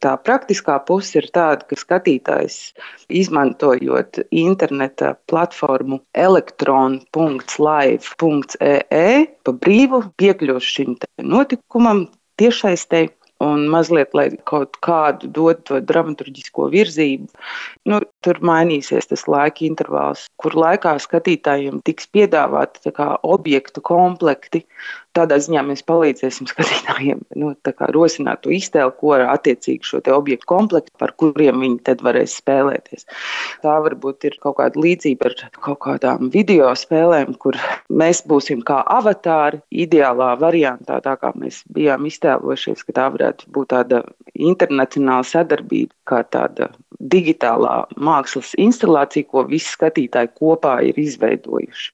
Tā praktiskā puse ir tāda, ka skatītājs, izmantojot interneta platformu elektron.live.ee, pa brīvu piekļūst šim notikumam tiešsaistē un mazliet, lai kaut kādu dot to dramaturģisko virzību. Tur mainīsies tas laika intervāls, kur laikā skatītājiem tiks piedāvāti tā kā objektu komplekti. Tādā ziņā mēs palīdzēsim skatītājiem rosināt to iztēli, ko ar attiecīgi šo te objektu komplektu, par kuriem viņi tad varēs spēlēties. Tā varbūt ir kaut kāda līdzība ar kaut kādām video spēlēm, kur mēs būsim kā avatāri ideālā variantā, tā kā mēs bijām iztēlojušies, ka tā varētu būt tāda internacionāla sadarbība, kā tāda digitālā mākslas instalācija, ko visi skatītāji kopā ir izveidojuši.